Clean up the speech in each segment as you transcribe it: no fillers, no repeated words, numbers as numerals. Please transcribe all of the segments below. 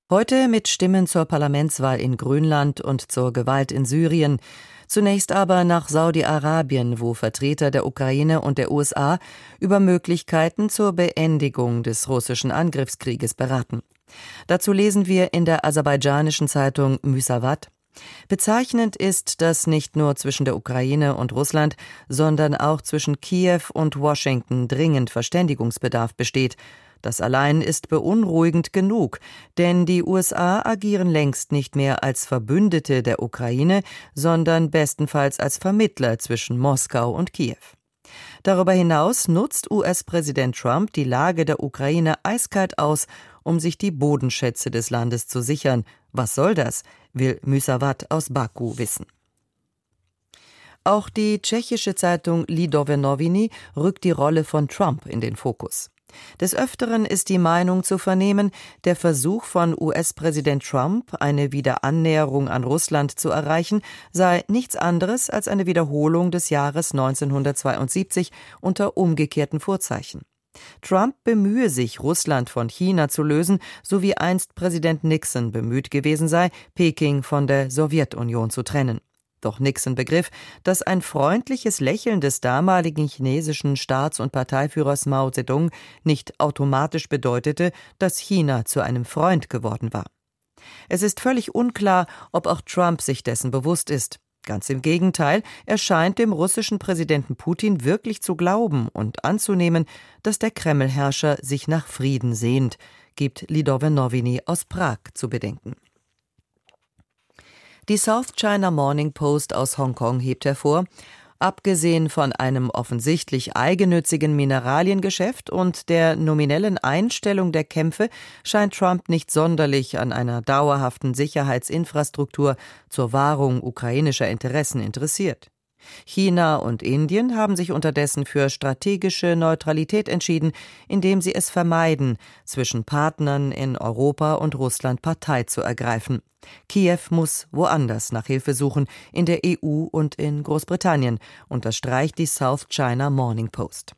Heute mit Stimmen zur Parlamentswahl in Grönland und zur Gewalt in Syrien. Zunächst aber nach Saudi-Arabien, wo Vertreter der Ukraine und der USA über Möglichkeiten zur Beendigung des russischen Angriffskrieges beraten. Dazu lesen wir in der aserbaidschanischen Zeitung Müsavat: Bezeichnend ist, dass nicht nur zwischen der Ukraine und Russland, sondern auch zwischen Kiew und Washington dringend Verständigungsbedarf besteht. Das allein ist beunruhigend genug, denn die USA agieren längst nicht mehr als Verbündete der Ukraine, sondern bestenfalls als Vermittler zwischen Moskau und Kiew. Darüber hinaus nutzt US-Präsident Trump die Lage der Ukraine eiskalt aus, um sich die Bodenschätze des Landes zu sichern. Was soll das, will Müsavat aus Baku wissen. Auch die tschechische Zeitung Lidové noviny rückt die Rolle von Trump in den Fokus. Des Öfteren ist die Meinung zu vernehmen, der Versuch von US-Präsident Trump, eine Wiederannäherung an Russland zu erreichen, sei nichts anderes als eine Wiederholung des Jahres 1972 unter umgekehrten Vorzeichen. Trump bemühe sich, Russland von China zu lösen, so wie einst Präsident Nixon bemüht gewesen sei, Peking von der Sowjetunion zu trennen. Doch Nixon begriff, dass ein freundliches Lächeln des damaligen chinesischen Staats- und Parteiführers Mao Zedong nicht automatisch bedeutete, dass China zu einem Freund geworden war. Es ist völlig unklar, ob auch Trump sich dessen bewusst ist. Ganz im Gegenteil, er scheint dem russischen Präsidenten Putin wirklich zu glauben und anzunehmen, dass der Kreml-Herrscher sich nach Frieden sehnt, gibt Lidové noviny aus Prag zu bedenken. Die South China Morning Post aus Hongkong hebt hervor: Abgesehen von einem offensichtlich eigennützigen Mineraliengeschäft und der nominellen Einstellung der Kämpfe scheint Trump nicht sonderlich an einer dauerhaften Sicherheitsinfrastruktur zur Wahrung ukrainischer Interessen interessiert. China und Indien haben sich unterdessen für strategische Neutralität entschieden, indem sie es vermeiden, zwischen Partnern in Europa und Russland Partei zu ergreifen. Kiew muss woanders nach Hilfe suchen, in der EU und in Großbritannien, unterstreicht die South China Morning Post.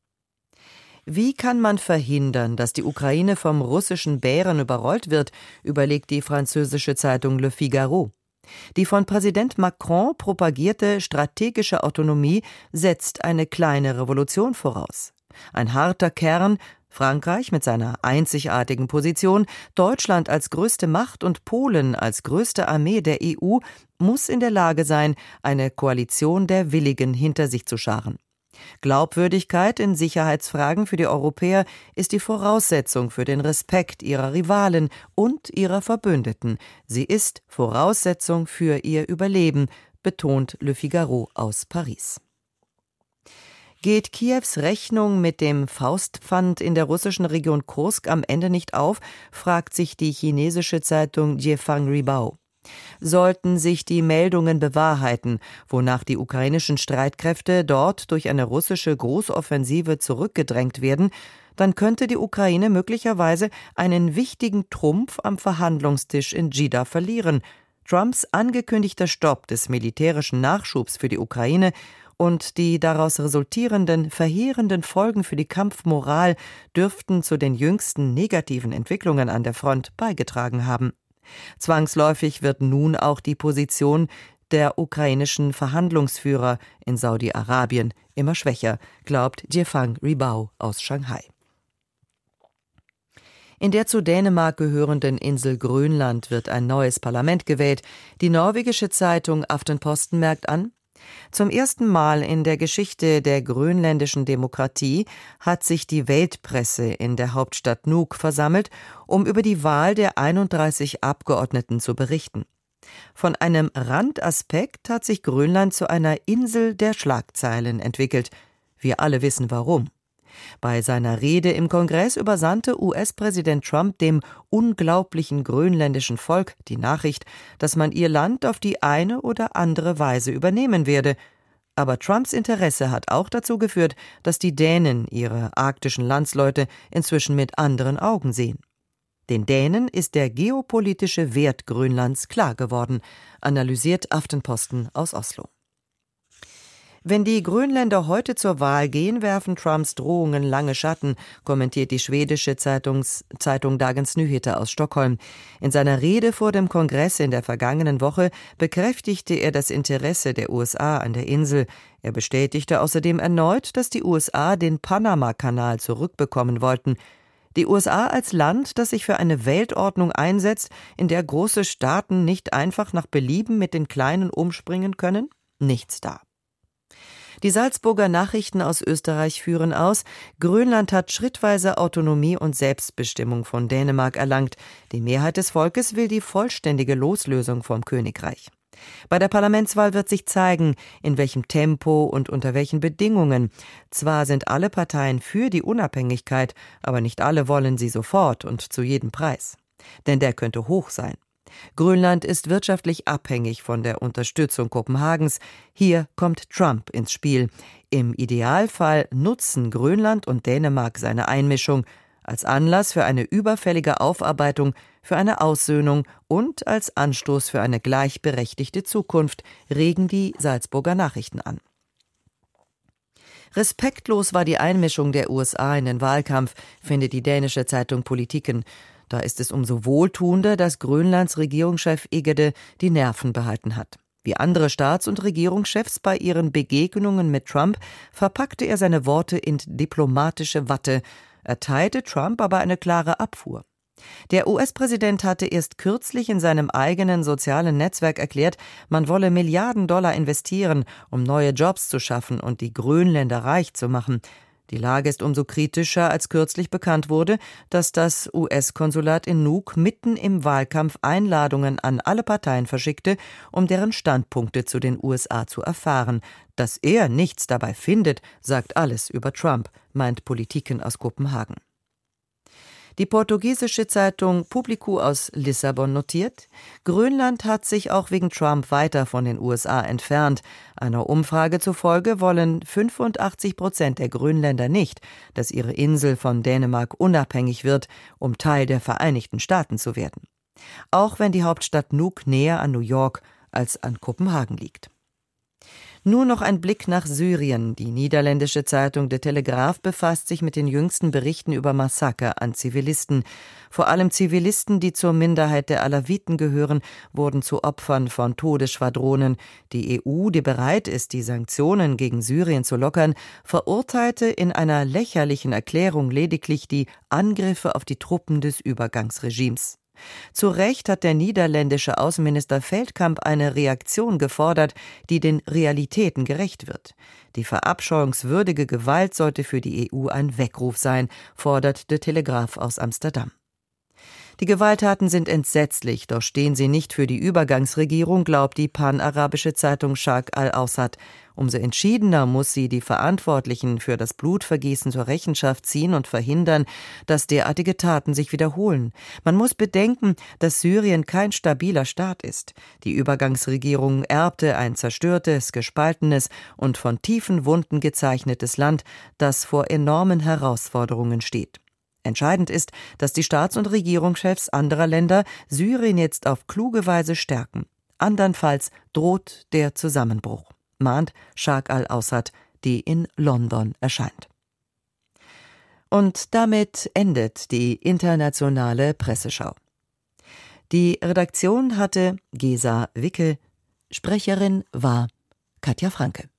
Wie kann man verhindern, dass die Ukraine vom russischen Bären überrollt wird, überlegt die französische Zeitung Le Figaro. Die von Präsident Macron propagierte strategische Autonomie setzt eine kleine Revolution voraus. Ein harter Kern, Frankreich mit seiner einzigartigen Position, Deutschland als größte Macht und Polen als größte Armee der EU, muss in der Lage sein, eine Koalition der Willigen hinter sich zu scharen. Glaubwürdigkeit in Sicherheitsfragen für die Europäer ist die Voraussetzung für den Respekt ihrer Rivalen und ihrer Verbündeten. Sie ist Voraussetzung für ihr Überleben, betont Le Figaro aus Paris. Geht Kiews Rechnung mit dem Faustpfand in der russischen Region Kursk am Ende nicht auf, fragt sich die chinesische Zeitung Jiefang Ribao. Sollten sich die Meldungen bewahrheiten, wonach die ukrainischen Streitkräfte dort durch eine russische Großoffensive zurückgedrängt werden, dann könnte die Ukraine möglicherweise einen wichtigen Trumpf am Verhandlungstisch in Dschidda verlieren. Trumps angekündigter Stopp des militärischen Nachschubs für die Ukraine und die daraus resultierenden verheerenden Folgen für die Kampfmoral dürften zu den jüngsten negativen Entwicklungen an der Front beigetragen haben. Zwangsläufig wird nun auch die Position der ukrainischen Verhandlungsführer in Saudi-Arabien immer schwächer, glaubt Jiefang Ribao aus Shanghai. In der zu Dänemark gehörenden Insel Grönland wird ein neues Parlament gewählt. Die norwegische Zeitung Aftenposten merkt an: Zum ersten Mal in der Geschichte der grönländischen Demokratie hat sich die Weltpresse in der Hauptstadt Nuuk versammelt, um über die Wahl der 31 Abgeordneten zu berichten. Von einem Randaspekt hat sich Grönland zu einer Insel der Schlagzeilen entwickelt. Wir alle wissen warum. Bei seiner Rede im Kongress übersandte US-Präsident Trump dem unglaublichen grönländischen Volk die Nachricht, dass man ihr Land auf die eine oder andere Weise übernehmen werde. Aber Trumps Interesse hat auch dazu geführt, dass die Dänen ihre arktischen Landsleute inzwischen mit anderen Augen sehen. Den Dänen ist der geopolitische Wert Grönlands klar geworden, analysiert Aftenposten aus Oslo. Wenn die Grönländer heute zur Wahl gehen, werfen Trumps Drohungen lange Schatten, kommentiert die schwedische Zeitung Dagens Nyheter aus Stockholm. In seiner Rede vor dem Kongress in der vergangenen Woche bekräftigte er das Interesse der USA an der Insel. Er bestätigte außerdem erneut, dass die USA den Panama-Kanal zurückbekommen wollten. Die USA als Land, das sich für eine Weltordnung einsetzt, in der große Staaten nicht einfach nach Belieben mit den Kleinen umspringen können? Nichts da. Die Salzburger Nachrichten aus Österreich führen aus, Grönland hat schrittweise Autonomie und Selbstbestimmung von Dänemark erlangt. Die Mehrheit des Volkes will die vollständige Loslösung vom Königreich. Bei der Parlamentswahl wird sich zeigen, in welchem Tempo und unter welchen Bedingungen. Zwar sind alle Parteien für die Unabhängigkeit, aber nicht alle wollen sie sofort und zu jedem Preis. Denn der könnte hoch sein. Grönland ist wirtschaftlich abhängig von der Unterstützung Kopenhagens. Hier kommt Trump ins Spiel. Im Idealfall nutzen Grönland und Dänemark seine Einmischung als Anlass für eine überfällige Aufarbeitung, für eine Aussöhnung und als Anstoß für eine gleichberechtigte Zukunft, regen die Salzburger Nachrichten an. Respektlos war die Einmischung der USA in den Wahlkampf, findet die dänische Zeitung Politiken. Da ist es umso wohltuender, dass Grönlands Regierungschef Egede die Nerven behalten hat. Wie andere Staats- und Regierungschefs bei ihren Begegnungen mit Trump verpackte er seine Worte in diplomatische Watte, erteilte Trump aber eine klare Abfuhr. Der US-Präsident hatte erst kürzlich in seinem eigenen sozialen Netzwerk erklärt, man wolle Milliarden Dollar investieren, um neue Jobs zu schaffen und die Grönländer reich zu machen. Die Lage ist umso kritischer, als kürzlich bekannt wurde, dass das US-Konsulat in Nuuk mitten im Wahlkampf Einladungen an alle Parteien verschickte, um deren Standpunkte zu den USA zu erfahren. Dass er nichts dabei findet, sagt alles über Trump, meint Politiken aus Kopenhagen. Die portugiesische Zeitung Público aus Lissabon notiert, Grönland hat sich auch wegen Trump weiter von den USA entfernt. Einer Umfrage zufolge wollen 85% der Grönländer nicht, dass ihre Insel von Dänemark unabhängig wird, um Teil der Vereinigten Staaten zu werden. Auch wenn die Hauptstadt Nuuk näher an New York als an Kopenhagen liegt. Nur noch ein Blick nach Syrien. Die niederländische Zeitung De Telegraaf befasst sich mit den jüngsten Berichten über Massaker an Zivilisten. Vor allem Zivilisten, die zur Minderheit der Alawiten gehören, wurden zu Opfern von Todesschwadronen. Die EU, die bereit ist, die Sanktionen gegen Syrien zu lockern, verurteilte in einer lächerlichen Erklärung lediglich die Angriffe auf die Truppen des Übergangsregimes. Zu Recht hat der niederländische Außenminister Veldkamp eine Reaktion gefordert, die den Realitäten gerecht wird. Die verabscheuungswürdige Gewalt sollte für die EU ein Weckruf sein, fordert De Telegraaf aus Amsterdam. Die Gewalttaten sind entsetzlich, doch stehen sie nicht für die Übergangsregierung, glaubt die panarabische Zeitung Sharq al-Awsat. Umso entschiedener muss sie die Verantwortlichen für das Blutvergießen zur Rechenschaft ziehen und verhindern, dass derartige Taten sich wiederholen. Man muss bedenken, dass Syrien kein stabiler Staat ist. Die Übergangsregierung erbte ein zerstörtes, gespaltenes und von tiefen Wunden gezeichnetes Land, das vor enormen Herausforderungen steht. Entscheidend ist, dass die Staats- und Regierungschefs anderer Länder Syrien jetzt auf kluge Weise stärken. Andernfalls droht der Zusammenbruch, mahnt Sharq al-Awsat, die in London erscheint. Und damit endet die internationale Presseschau. Die Redaktion hatte Gesa Wickel, Sprecherin war Katja Franke.